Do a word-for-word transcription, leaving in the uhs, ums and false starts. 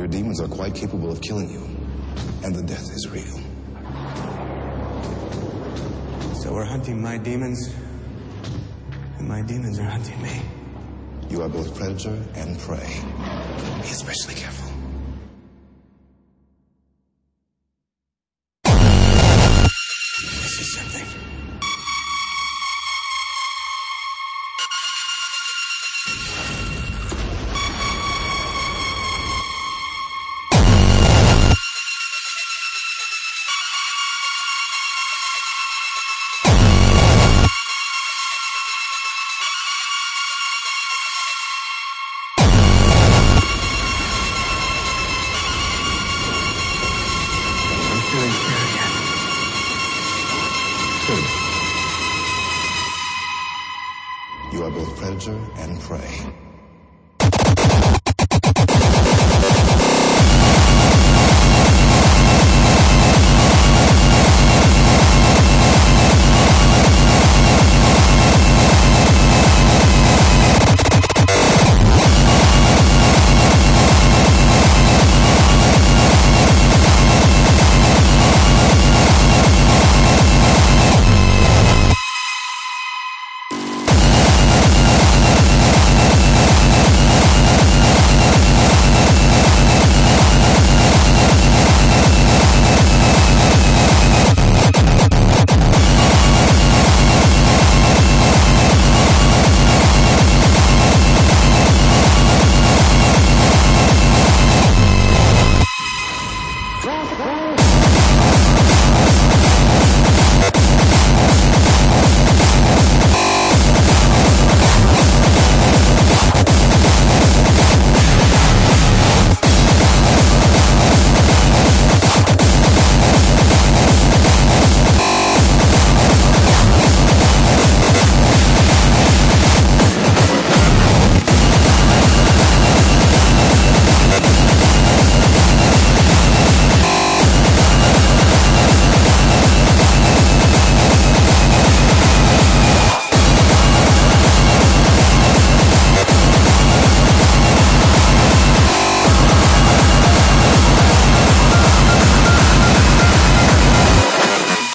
Your demons are quite capable of killing you, and the death is real. So we're hunting my demons, and my demons are hunting me. You are both predator and prey. Be especially careful. This is something. You are both predator and prey.